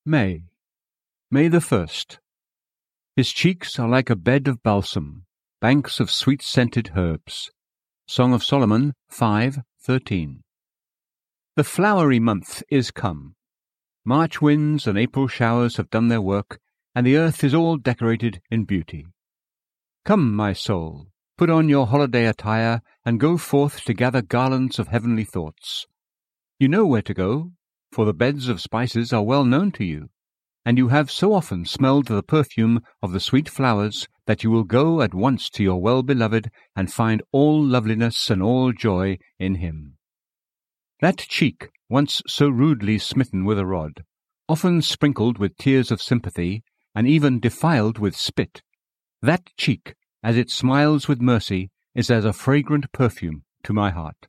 May. May the 1st. His cheeks are like a bed of balsam, banks of sweet-scented herbs. Song of Solomon 5:13. The flowery month is come. March winds and April showers have done their work, and the earth is all decorated in beauty. Come, my soul, put on your holiday attire, and go forth to gather garlands of heavenly thoughts. You know where to go, for the beds of spices are well known to you, and you have so often smelled the perfume of the sweet flowers that you will go at once to your well-beloved and find all loveliness and all joy in him. That cheek, once so rudely smitten with a rod, often sprinkled with tears of sympathy, and even defiled with spit, that cheek, as it smiles with mercy, is as a fragrant perfume to my heart.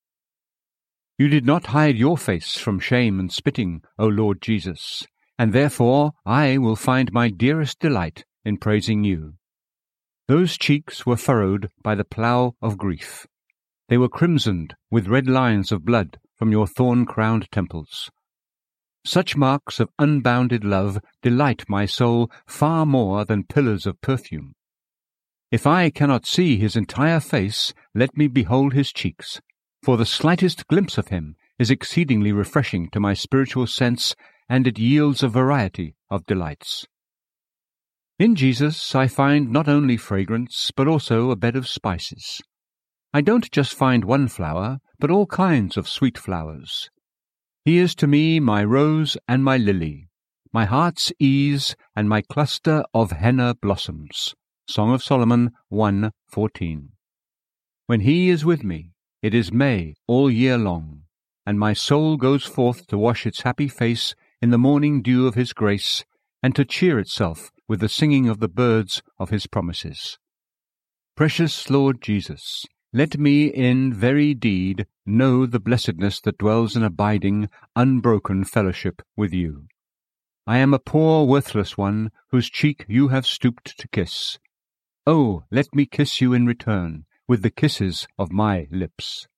You did not hide your face from shame and spitting, O Lord Jesus, and therefore I will find my dearest delight in praising you. Those cheeks were furrowed by the plough of grief. They were crimsoned with red lines of blood from your thorn-crowned temples. Such marks of unbounded love delight my soul far more than pillars of perfume. If I cannot see his entire face, let me behold his cheeks, for the slightest glimpse of him is exceedingly refreshing to my spiritual sense, and it yields a variety of delights. In Jesus I find not only fragrance, but also a bed of spices. I don't just find one flower, but all kinds of sweet flowers. He is to me my rose and my lily, my heart's ease and my cluster of henna blossoms. Song of Solomon 1:14. When he is with me, it is May all year long, and my soul goes forth to wash its happy face in the morning dew of his grace, and to cheer itself with the singing of the birds of his promises. Precious Lord Jesus, let me in very deed know the blessedness that dwells in abiding, unbroken fellowship with you. I am a poor, worthless one, whose cheek you have stooped to kiss. Oh, let me kiss you in return with the kisses of my lips.